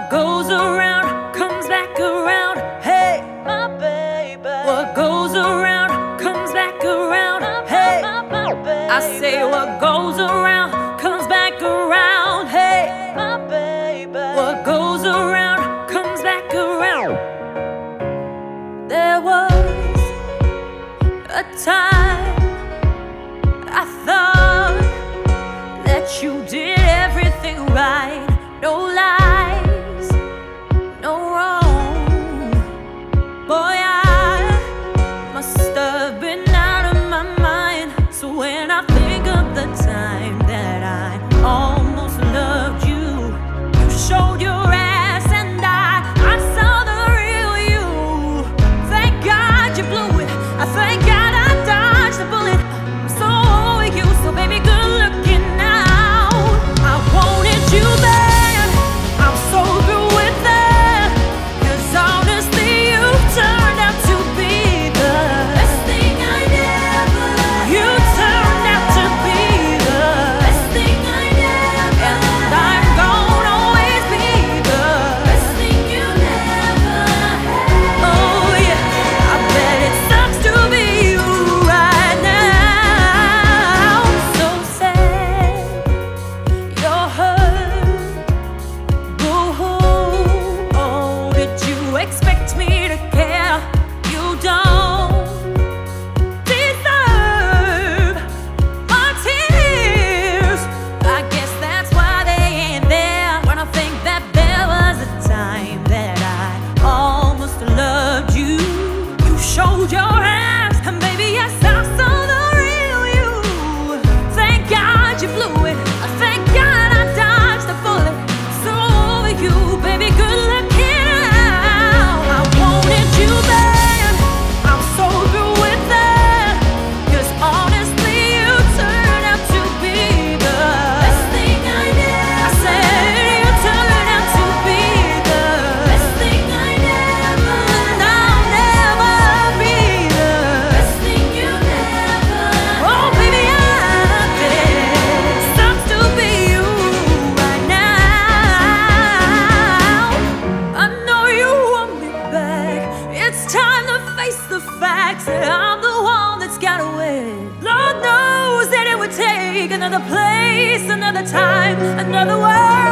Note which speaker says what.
Speaker 1: What goes around comes back around. Hey, my baby. What goes around comes back around. Hey, my baby. I say what goes around comes back around. Hey, my baby. What goes around comes back around. There was a time I thought that you did everything right. No lies, no wrong. Boy, I must have been out of my mind. So when I think of the time that I almost loved you, you showed your ass and I saw the real you. Thank God you blew it. I thank God I dodged the bullet. I'm so over you, so baby, good looking now. I wanted you back. Expect me to care? You don't deserve my tears. I guess that's why they ain't there. When I think that there was a time that I almost loved you, you showed your ass, and baby, yes, I saw the real you. Thank God you blew it. I thank God I dodged the bullet. So over you, baby, good luck. The facts that I'm the one that's got away. Lord knows that it would take another place, another time, another word.